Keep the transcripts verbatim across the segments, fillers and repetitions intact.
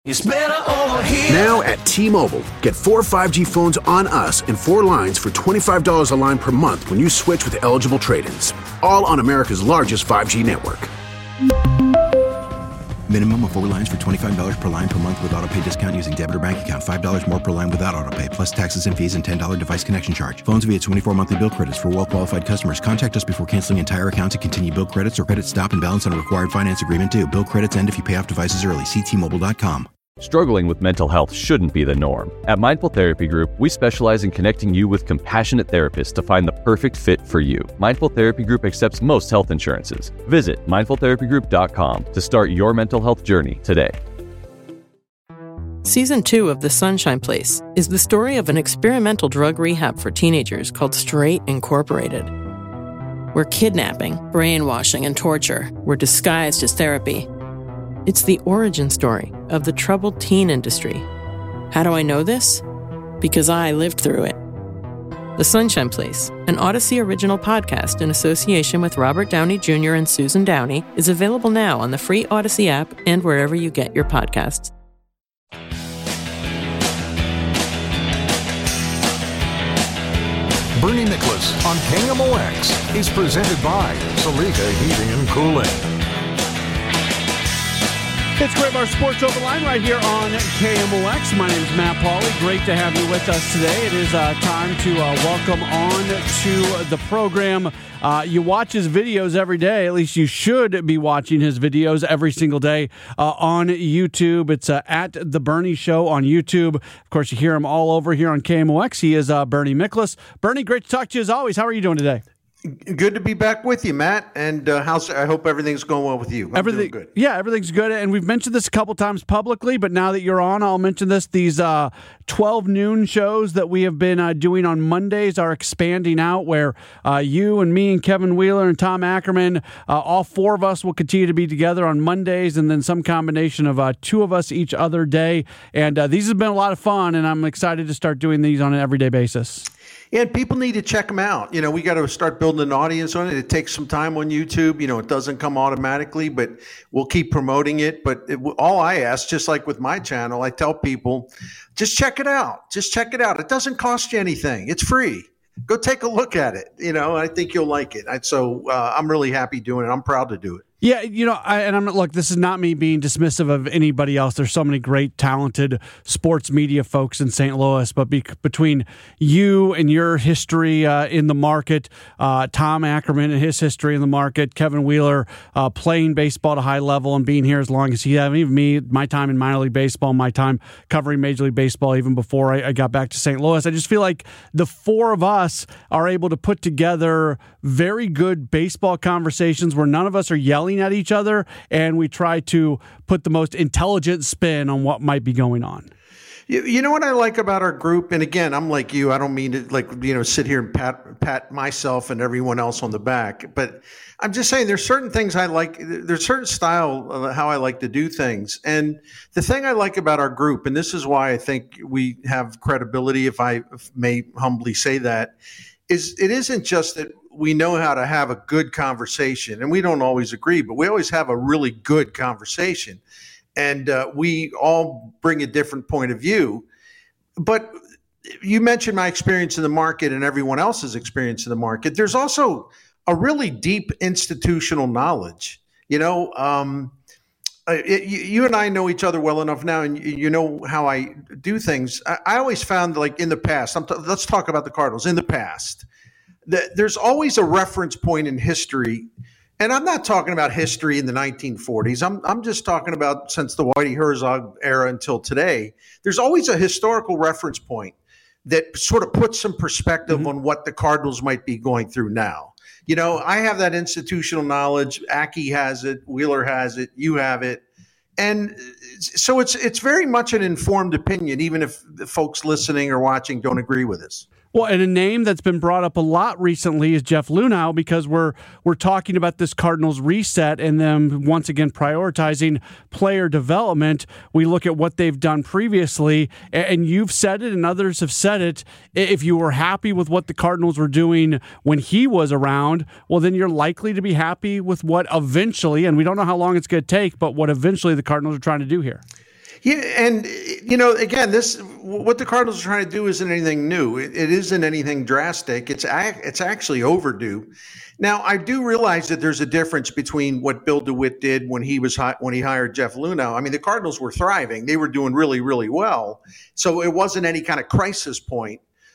It's better over here. Now at T-Mobile, get four five G phones on us and four lines for twenty-five dollars a line per month when you switch with eligible trade-ins. All on America's largest five G network. Minimum of four lines for twenty-five dollars per line per month with autopay discount using debit or bank account. five dollars more per line without autopay, plus taxes and fees and ten dollars device connection charge. Phones via twenty-four monthly bill credits for well-qualified customers. Contact us before canceling entire account to continue bill credits or credit stop and balance on a required finance agreement due. Bill credits end if you pay off devices early. See T Mobile dot com. Struggling with mental health shouldn't be the norm. At Mindful Therapy Group, we specialize in connecting you with compassionate therapists to find the perfect fit for you. Mindful Therapy Group accepts most health insurances. Visit mindful therapy group dot com to start your mental health journey today. Season two of The Sunshine Place is the story of an experimental drug rehab for teenagers called Straight Incorporated, where kidnapping, brainwashing, and torture were disguised as therapy. It's the origin story of the troubled teen industry. How do I know this? Because I lived through it. The Sunshine Place, an Odyssey original podcast in association with Robert Downey Junior and Susan Downey, is available now on the free Odyssey app and wherever you get your podcasts. Bernie Nicholas on K M O X is presented by Salika Heating and Cooling. It's Graybar Sports Overline right here on K M O X. My name is Matt Pauley. Great to have you with us today. It is uh, time to uh, welcome on to the program. Uh, you watch his videos every day. At least you should be watching his videos every single day uh, on YouTube. It's uh, at The Bernie Show on YouTube. Of course, you hear him all over here on K M O X. He is uh, Bernie Nicholas. Bernie, great to talk to you as always. How are you doing today? Good to be back with you, Matt. And uh, how's, I hope everything's going well with you. I'm Everything doing good. Yeah, everything's good. And we've mentioned this a couple times publicly, but now that you're on, I'll mention this. These uh, twelve noon shows that we have been uh, doing on Mondays are expanding out, where uh, you and me and Kevin Wheeler and Tom Ackerman, uh, all four of us will continue to be together on Mondays, and then some combination of uh, two of us each other day. And uh, these have been a lot of fun, and I'm excited to start doing these on an everyday basis. Yeah, and people need to check them out. You know, we got to start building an audience on it. It takes some time on YouTube. You know, it doesn't come automatically, but we'll keep promoting it. But it, all I ask, just like with my channel, I tell people, just check it out. Just check it out. It doesn't cost you anything. It's free. Go take a look at it. You know, I think you'll like it. I, so uh, I'm really happy doing it. I'm proud to do it. Yeah, you know, I, and I'm look, this is not me being dismissive of anybody else. There's so many great, talented sports media folks in Saint Louis, but be, between you and your history uh, in the market, uh, Tom Ackerman and his history in the market, Kevin Wheeler uh, playing baseball at a high level and being here as long as he has, even me, my time in minor league baseball, my time covering Major League Baseball, even before I, I got back to Saint Louis. I just feel like the four of us are able to put together very good baseball conversations where none of us are yelling at each other, and we try to put the most intelligent spin on what might be going on. You, you know what I like about our group, and again, I'm like you. I don't mean to like you know sit here and pat pat myself and everyone else on the back, but I'm just saying there's certain things I like. There's certain style of how I like to do things, and the thing I like about our group, and this is why I think we have credibility, if I may humbly say that, is it isn't just that we know how to have a good conversation, and we don't always agree, but we always have a really good conversation. And uh, we all bring a different point of view. But you mentioned my experience in the market and everyone else's experience in the market. There's also a really deep institutional knowledge. You know, um, it, you and I know each other well enough now, and you know how I do things. I, I always found, like in the past, I'm t- let's talk about the Cardinals. In the past, there's always a reference point in history, and I'm not talking about history in the nineteen forties. I'm I'm just talking about since the Whitey Herzog era until today. There's always a historical reference point that sort of puts some perspective mm-hmm. on what the Cardinals might be going through now. You know, I have that institutional knowledge. Aki has it. Wheeler has it. You have it. And so it's it's very much an informed opinion, even if the folks listening or watching don't agree with us. Well, and a name that's been brought up a lot recently is Jeff Luhnow, because we're we're talking about this Cardinals reset and them once again prioritizing player development. We look at what they've done previously, and you've said it and others have said it. If you were happy with what the Cardinals were doing when he was around, well, then you're likely to be happy with what eventually, and we don't know how long it's going to take, but what eventually the Cardinals are trying to do here. Yeah, and you know, again, this what the Cardinals are trying to do isn't anything new. It, it isn't anything drastic. It's it's actually overdue. Now, I do realize that there's a difference between what Bill DeWitt did when he was when he hired Jeff Luhnow. I mean, the Cardinals were thriving; they were doing really, really well. So it wasn't any kind of crisis point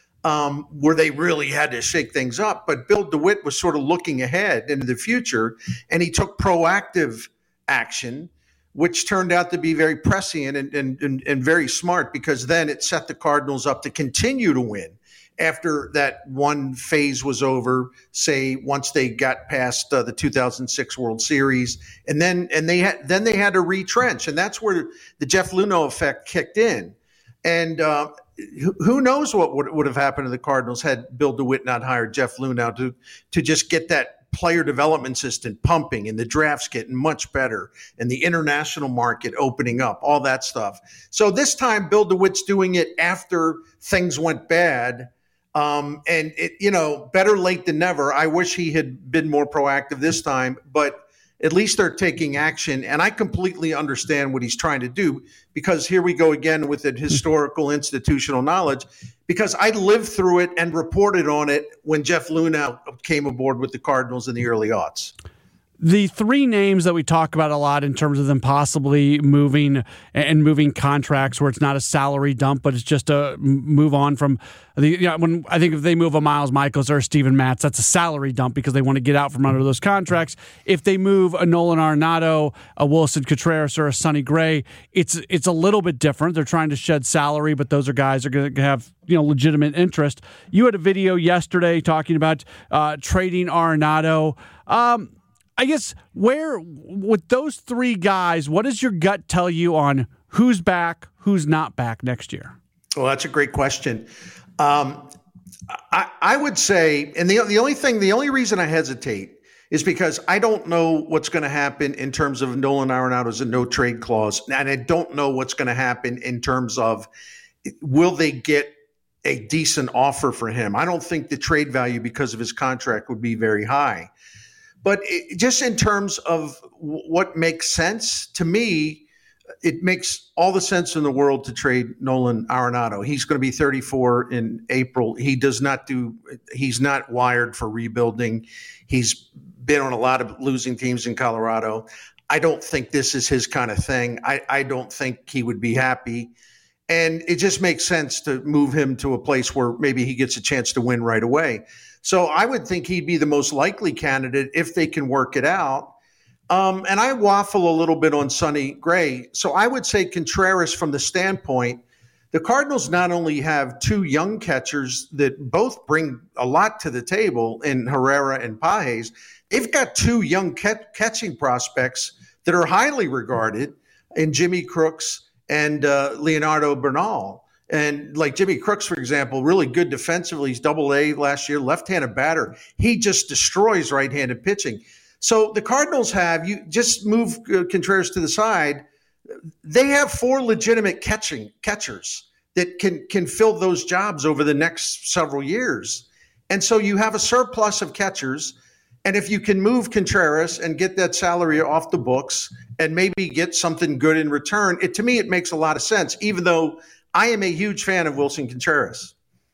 um, where they really had to shake things up. But Bill DeWitt was sort of looking ahead into the future, and he took proactive action, which turned out to be very prescient and, and, and, and very smart, because then it set the Cardinals up to continue to win after that one phase was over, say once they got past uh, the two thousand six World Series. And then and they had then they had to retrench. And that's where the Jeff Luhnow effect kicked in. And uh, who knows what would, would have happened to the Cardinals had Bill DeWitt not hired Jeff Luhnow to, to just get that player development system pumping and the drafts getting much better and the international market opening up, all that stuff. So this time Bill DeWitt's doing it after things went bad. Um, and it, you know, better late than never. I wish he had been more proactive this time, but at least they're taking action. And I completely understand what he's trying to do, because here we go again with the historical institutional knowledge, because I lived through it and reported on it when Jeff Luhnow came aboard with the Cardinals in the early aughts. The three names that we talk about a lot in terms of them possibly moving and moving contracts where it's not a salary dump, but it's just a move on from the, you know, when I think if they move a Miles Michaels or a Steven Matz, that's a salary dump because they want to get out from under those contracts. If they move a Nolan Arenado, a Wilson Contreras, or a Sonny Gray, it's it's a little bit different. They're trying to shed salary, but those are guys that are going to have, you know, legitimate interest. You had a video yesterday talking about uh, trading Arenado. Um, I guess where, with those three guys, what does your gut tell you on who's back, who's not back next year? Well, that's a great question. Um, I, I would say, and the the only thing, the only reason I hesitate is because I don't know what's going to happen in terms of Nolan Arenado's a no trade clause, and I don't know what's going to happen in terms of will they get a decent offer for him. I don't think the trade value because of his contract would be very high. But it, just in terms of w- what makes sense, to me, it makes all the sense in the world to trade Nolan Arenado. He's going to be thirty-four in April. He does not do – he's not wired for rebuilding. He's been on a lot of losing teams in Colorado. I don't think this is his kind of thing. I, I don't think he would be happy. And it just makes sense to move him to a place where maybe he gets a chance to win right away. So I would think he'd be the most likely candidate if they can work it out. Um, and I waffle a little bit on Sonny Gray. So I would say Contreras, from the standpoint, the Cardinals not only have two young catchers that both bring a lot to the table in Herrera and Pages, they've got two young cat- catching prospects that are highly regarded in Jimmy Crooks and uh, Leonardo Bernal. And like Jimmy Crooks, for example, really good defensively. He's double A last year, left-handed batter. He just destroys right-handed pitching. So the Cardinals have, you just move uh, Contreras to the side. They have four legitimate catching catchers that can, can fill those jobs over the next several years. And so you have a surplus of catchers. And if you can move Contreras and get that salary off the books and maybe get something good in return, it, to me, it makes a lot of sense, even though I am a huge fan of Wilson Contreras.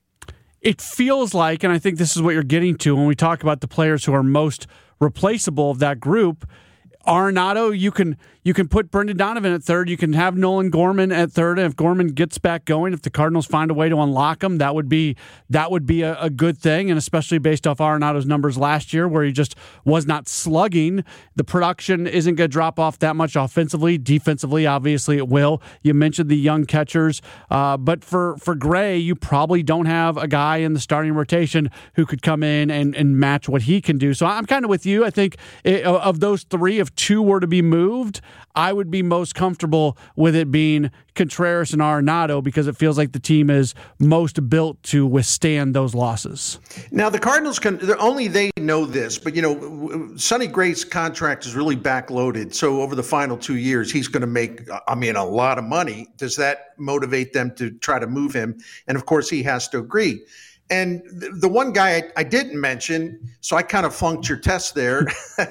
It feels like, and I think this is what you're getting to when we talk about the players who are most replaceable of that group, Arenado, you can you can put Brendan Donovan at third. You can have Nolan Gorman at third. And if Gorman gets back going, if the Cardinals find a way to unlock him, that would be that would be a, a good thing. And especially based off Arenado's numbers last year, where he just was not slugging, the production isn't going to drop off that much offensively. Defensively, obviously, it will. You mentioned the young catchers, uh, but for for Gray, you probably don't have a guy in the starting rotation who could come in and, and match what he can do. So I'm kind of with you. I think it, of those three, if two were to be moved, I would be most comfortable with it being Contreras and Arenado because it feels like the team is most built to withstand those losses. Now, the Cardinals can only they know this, but, you know, Sonny Gray's contract is really backloaded. So over the final two years, he's going to make, I mean, a lot of money. Does that motivate them to try to move him? And, of course, he has to agree. And the, the one guy I, I didn't mention, so I kind of flunked your test there.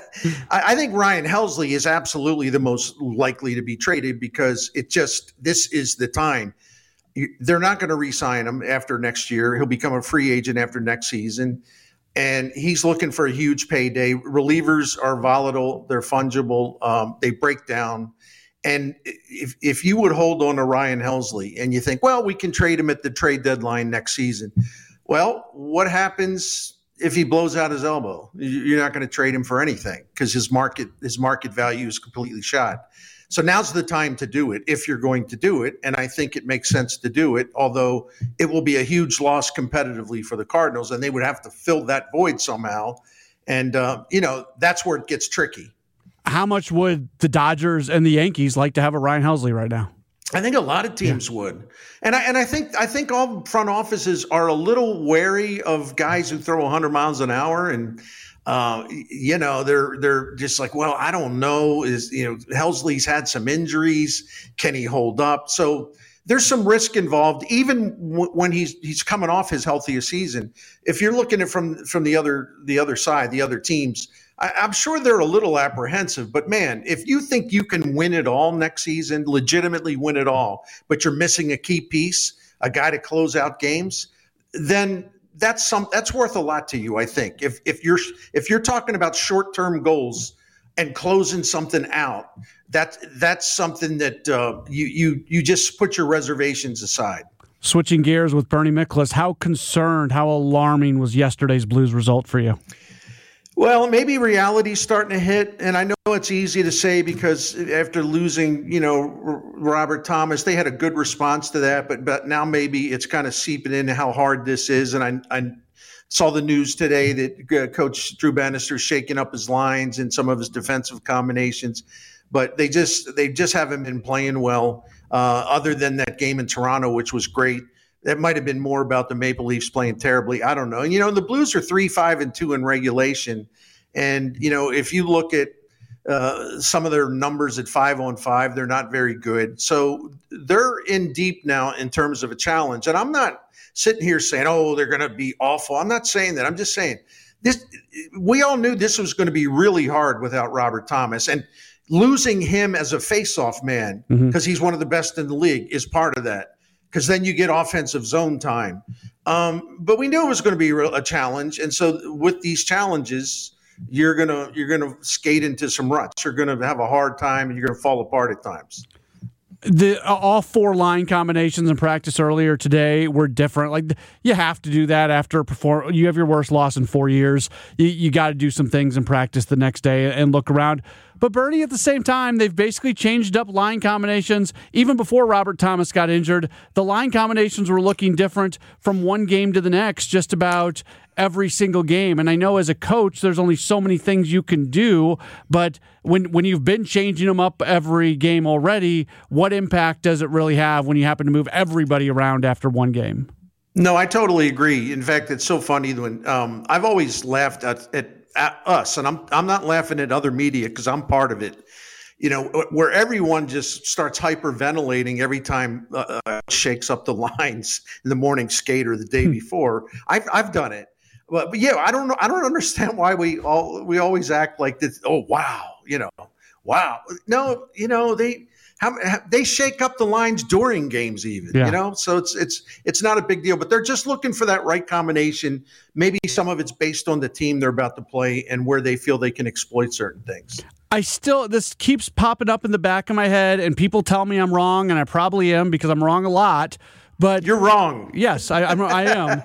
I, I think Ryan Helsley is absolutely the most likely to be traded because it just, this is the time. They're not going to re-sign him after next year. He'll become a free agent after next season. And he's looking for a huge payday. Relievers are volatile. They're fungible. Um, they break down. And if if you would hold on to Ryan Helsley and you think, well, we can trade him at the trade deadline next season. Well, what happens if he blows out his elbow? You're not going to trade him for anything because his market his market value is completely shot. So now's the time to do it if you're going to do it. And I think it makes sense to do it, although it will be a huge loss competitively for the Cardinals, and they would have to fill that void somehow. And, uh, you know, that's where it gets tricky. How much would the Dodgers and the Yankees like to have a Ryan Helsley right now? I think a lot of teams yeah. would. And I and I think I think all front offices are a little wary of guys who throw one hundred miles an hour and Uh, you know, they're they're just like, well, I don't know. Is you know, Helsley's had some injuries. Can he hold up? So there's some risk involved, even w- when he's he's coming off his healthiest season. If you're looking at it from from the other the other side, the other teams, I, I'm sure they're a little apprehensive. But man, if you think you can win it all next season, legitimately win it all, but you're missing a key piece, a guy to close out games, then that's some that's worth a lot to you, I think. If if you're if you're talking about short-term goals and closing something out, that that's something that uh, you you you just put your reservations aside. Switching gears with Bernie Miklasz, how concerned, how alarming was yesterday's Blues result for you? Well, maybe reality's starting to hit, and I know it's easy to say because after losing, you know, Robert Thomas, they had a good response to that, but but now maybe it's kind of seeping into how hard this is. And I, I saw the news today that uh, Coach Drew Bannister is shaking up his lines and some of his defensive combinations, but they just they just haven't been playing well. Uh, other than that game in Toronto, which was great. That might have been more about the Maple Leafs playing terribly. I don't know. And, you know, the Blues are three, five, and two in regulation. And, you know, if you look at uh, some of their numbers at five on five, they're not very good. So they're in deep now in terms of a challenge. And I'm not sitting here saying, oh, they're going to be awful. I'm not saying that. I'm just saying this. We all knew this was going to be really hard without Robert Thomas. And losing him as a faceoff man, because mm-hmm. he's one of the best in the league, is part of that. Because then you get offensive zone time. Um, but we knew it was going to be a challenge. And so with these challenges, you're going to you're going to skate into some ruts. You're going to have a hard time, and you're going to fall apart at times. The all four line combinations in practice earlier today were different. Like you have to do that after perform. You have your worst loss in four years. You, you got to do some things in practice the next day and look around. But Bernie, at the same time, they've basically changed up line combinations. Even before Robert Thomas got injured, the line combinations were looking different from one game to the next, just about every single game. And I know as a coach, there's only so many things you can do. But when when you've been changing them up every game already, what impact does it really have when you happen to move everybody around after one game? No, I totally agree. In fact, it's so funny when um, I've always laughed at, at at us, and I'm I'm not laughing at other media because I'm part of it. You know, where everyone just starts hyperventilating every time uh, uh, shakes up the lines in the morning skate or the day before. I've I've done it, but, but yeah, I don't know. I don't understand why we all we always act like this. Oh wow, you know, wow. No, you know they. How, they shake up the lines during games even, yeah. you know, so it's it's it's not a big deal, but they're just looking for that right combination. Maybe some of it's based on the team they're about to play and where they feel they can exploit certain things. I still, this keeps popping up in the back of my head, and people tell me I'm wrong, and I probably am because I'm wrong a lot. But you're wrong. Yes, I, I'm, I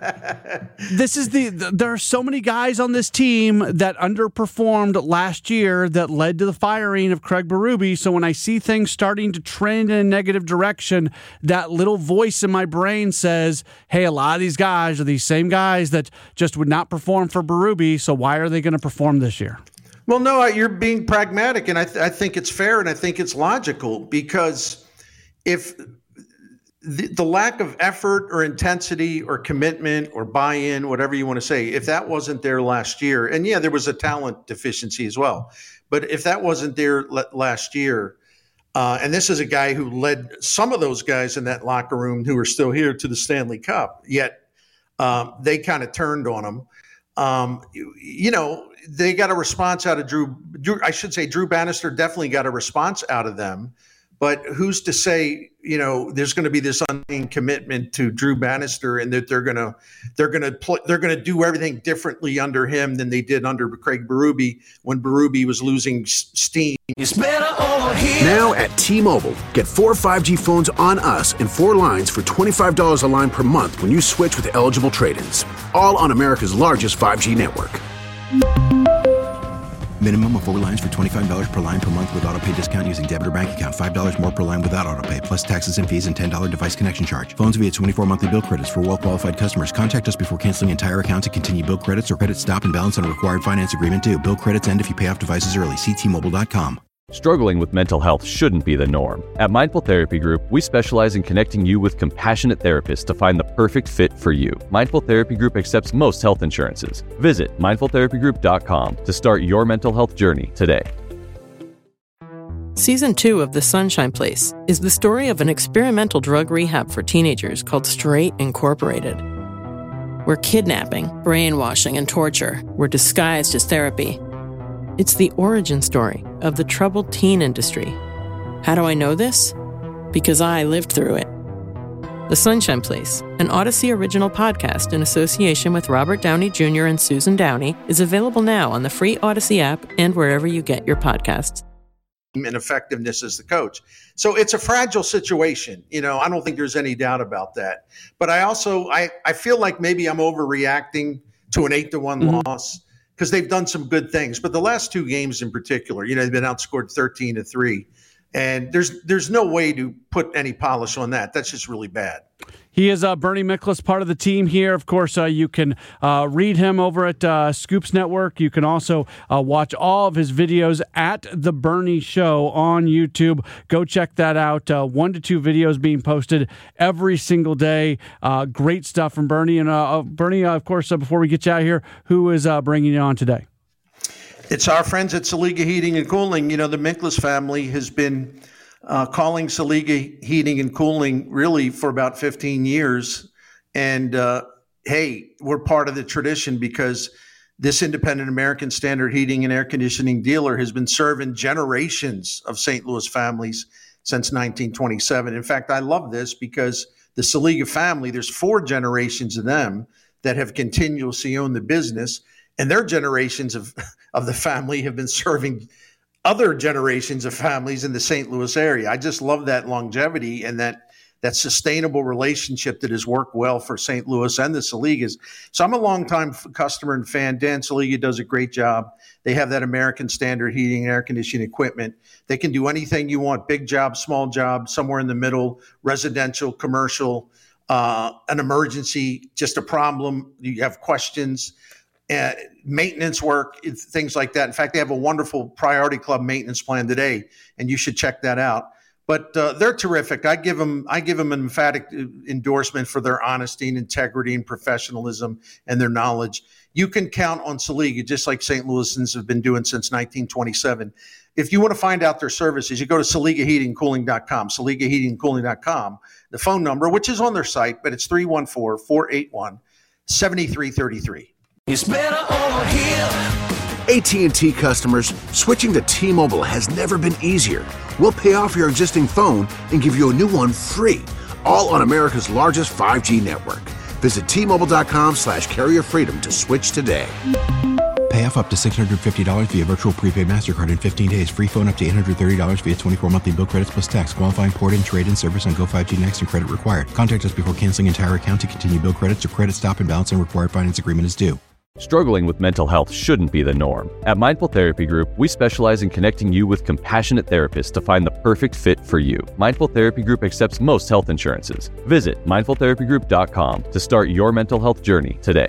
am. This is the, the. There are so many guys on this team that underperformed last year that led to the firing of Craig Berube. So when I see things starting to trend in a negative direction, that little voice in my brain says, "Hey, a lot of these guys are these same guys that just would not perform for Berube. So why are they going to perform this year?" Well, no, you're being pragmatic, and I, th- I think it's fair, and I think it's logical because if The, the lack of effort or intensity or commitment or buy-in, whatever you want to say, if that wasn't there last year, and yeah, there was a talent deficiency as well, but if that wasn't there l- last year, uh, and this is a guy who led some of those guys in that locker room who are still here to the Stanley Cup, yet um, they kind of turned on him. Um, you, you know, they got a response out of Drew, Drew. I should say Drew Bannister definitely got a response out of them. But who's to say, you know, there's going to be this unending commitment to Drew Bannister, and that they're going to they're going to pl- they're going to do everything differently under him than they did under Craig Berube when Berube was losing s- steam. It's better over here. Now at T-Mobile, get four five G phones on us and four lines for twenty-five dollars a line per month when you switch with eligible trade-ins. All on America's largest five G network. Minimum of four lines for twenty-five dollars per line per month with auto pay discount using debit or bank account. five dollars more per line without auto pay, plus taxes and fees and ten dollars device connection charge. Phones via twenty-four monthly bill credits for well-qualified customers. Contact us before canceling entire account to continue bill credits or credit stop and balance on a required finance agreement due. Bill credits end if you pay off devices early. See T Mobile dot com. Struggling with mental health shouldn't be the norm. At Mindful Therapy Group, we specialize in connecting you with compassionate therapists to find the perfect fit for you. Mindful Therapy Group accepts most health insurances. Visit mindful therapy group dot com to start your mental health journey today. Season two of The Sunshine Place is the story of an experimental drug rehab for teenagers called Straight Incorporated, where kidnapping, brainwashing, and torture were disguised as therapy. It's the origin story of the troubled teen industry. How do I know this? Because I lived through it. The Sunshine Place, an Odyssey original podcast in association with Robert Downey Junior and Susan Downey, is available now on the free Odyssey app and wherever you get your podcasts. And effectiveness as the coach. So it's a fragile situation. You know, I don't think there's any doubt about that. But I also, I, I feel like maybe I'm overreacting to an eight to one mm-hmm. loss, because they've done some good things. But the last two games in particular, you know, they've been outscored thirteen to three. And there's there's no way to put any polish on that. That's just really bad. He is uh, Bernie Miklasz, part of the team here. Of course, uh, you can uh, read him over at uh, Scoops Network. You can also uh, watch all of his videos at The Bernie Show on YouTube. Go check that out. Uh, one to two videos being posted every single day. Uh, great stuff from Bernie. And uh, Bernie, uh, of course, uh, before we get you out here, who is uh, bringing you on today? It's our friends at Saliga Heating and Cooling. You know, the Miklasz family has been uh, calling Saliga Heating and Cooling really for about fifteen years. And, uh, hey, we're part of the tradition because this independent American Standard heating and air conditioning dealer has been serving generations of Saint Louis families since nineteen twenty-seven. In fact, I love this because the Saliga family, there's four generations of them that have continuously owned the business. And their generations of, of the family have been serving other generations of families in the Saint Louis area. I just love that longevity and that that sustainable relationship that has worked well for Saint Louis and the Saligas. So I'm a longtime customer and fan. Dan Saliga does a great job. They have that American Standard heating and air conditioning equipment. They can do anything you want, big job, small job, somewhere in the middle, residential, commercial, uh, an emergency, just a problem, you have questions. Uh, maintenance work, things like that. In fact, they have a wonderful Priority Club maintenance plan today, and you should check that out. But uh, they're terrific. I give them, I give them an emphatic endorsement for their honesty and integrity and professionalism and their knowledge. You can count on Saliga, just like Saint Louisans have been doing since nineteen twenty-seven. If you want to find out their services, you go to Saliga Heating Cooling dot com, Saliga Heating Cooling dot com. The phone number, which is on their site, but it's three one four, four eight one, seven three three three. It's better over here. A T and T customers, switching to T-Mobile has never been easier. We'll pay off your existing phone and give you a new one free, all on America's largest five G network. Visit T Mobile dot com slash carrier freedom to switch today. Pay off up to six hundred fifty dollars via virtual prepaid MasterCard in fifteen days. Free phone up to eight hundred thirty dollars via twenty-four monthly bill credits plus tax. Qualifying port-in, trade-in service on Go five G Next and credit required. Contact us before canceling entire account to continue bill credits or credit stop and balance on required finance agreement is due. Struggling with mental health shouldn't be the norm. At Mindful Therapy Group, we specialize in connecting you with compassionate therapists to find the perfect fit for you. Mindful Therapy Group accepts most health insurances. Visit mindful therapy group dot com to start your mental health journey today.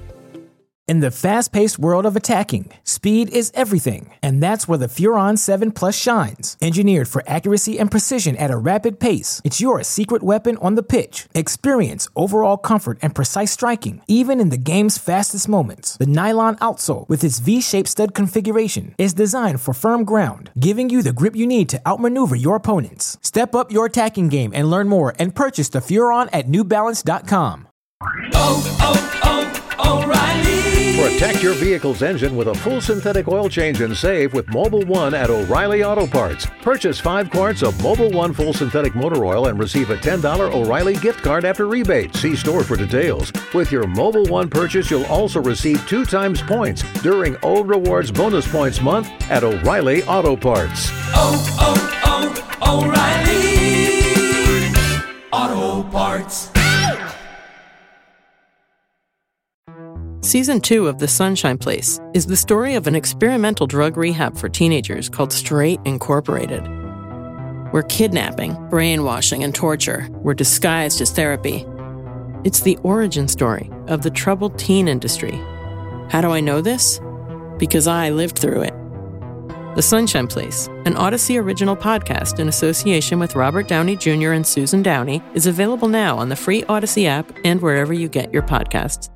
In the fast-paced world of attacking, speed is everything, and that's where the Furon seven Plus shines. Engineered for accuracy and precision at a rapid pace, it's your secret weapon on the pitch. Experience overall comfort and precise striking, even in the game's fastest moments. The nylon outsole, with its V-shaped stud configuration, is designed for firm ground, giving you the grip you need to outmaneuver your opponents. Step up your attacking game and learn more and purchase the Furon at new balance dot com. Oh, oh, oh, O'Reilly! Protect your vehicle's engine with a full synthetic oil change and save with Mobil one at O'Reilly Auto Parts. Purchase five quarts of Mobil one full synthetic motor oil and receive a ten dollars O'Reilly gift card after rebate. See store for details. With your Mobil one purchase, you'll also receive two times points during O Rewards Bonus Points Month at O'Reilly Auto Parts. Oh, oh, oh, O'Reilly Auto Parts. Season two of The Sunshine Place is the story of an experimental drug rehab for teenagers called Straight Incorporated, where kidnapping, brainwashing, and torture were disguised as therapy. It's the origin story of the troubled teen industry. How do I know this? Because I lived through it. The Sunshine Place, an Odyssey original podcast in association with Robert Downey Junior and Susan Downey, is available now on the free Odyssey app and wherever you get your podcasts.